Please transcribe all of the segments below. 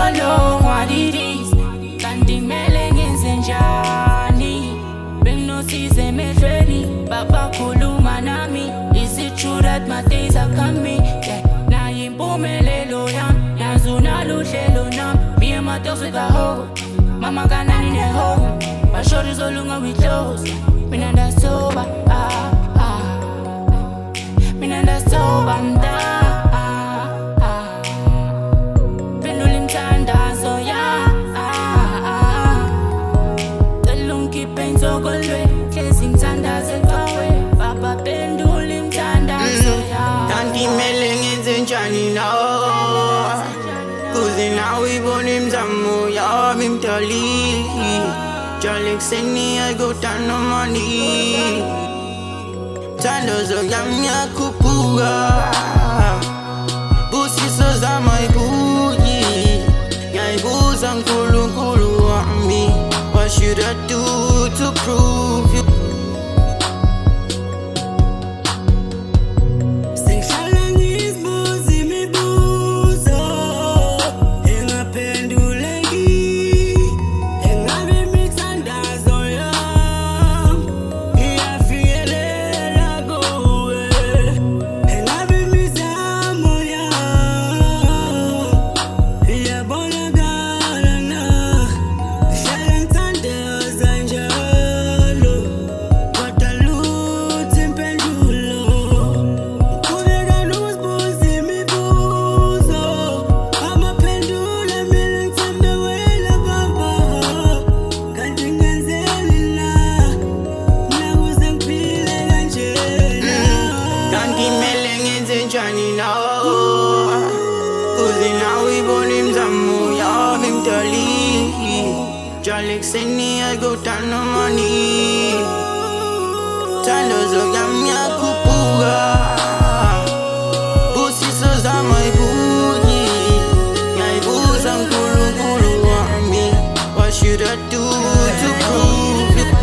know what it is. Kanti kumele ngenze njani? Benginosize emehlweni bakhuluma nami. Is it true that my days are coming? Yeah. Nayi impumelelo yami, yazi unalo uhlelo nami. Me and my dogs we got hope. Mama kanani ne-home, bashorties olunga we close. Mina ndasoba, mina ndasoba mda. Pendula imthandazo ya, cela ungikhiphe ensokolweni, hlezi ngithandaze qawe. Baba pendula imthandazo ya. Kanti kumele ngenze njani nawe? Kuze nawe ibone imizamo yami mdali. Njalo ekuseni I go down on my knees. Thandazo yami yakhuphuka, busiso zami ayibuyi. Ngiyayibuza uNkulunkulu wami, what should I do to prove you? Kuze nawe ibone imizamo yami mdali. Njalo ekuseni I go down on my knees. Thandazo yami yakhuphuka, busiso zami ayibuyi. Ngiyayibuza uNkulunkulu wami, what should I do to prove you?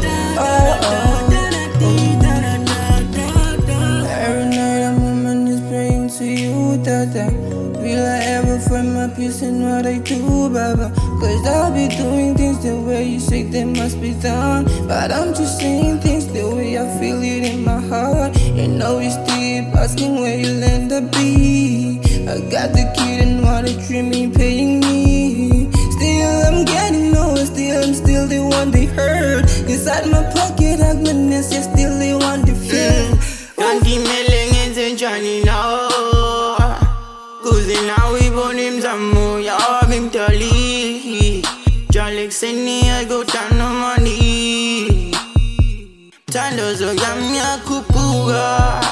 Every night I'm reminiscing, praying to you, Dada. Will I ever find my peace in what I do, Baba? Cause I'll be doing things the way you say they must be done. But I'm just saying things the way I feel it in my heart. And always deep, asking where you'll end up be. I got the kid and what a dream paying me. Still I'm getting nowhere, I'm still the one they hurt. Inside my pocket, happiness, yeah, still the one they feel. Kanti kumele ngenze njani nawe? Kuze nawe ibone imizamo yami mdali. Njalo ekuseni I go down on my knees. Thandazo yami yakhuphuka,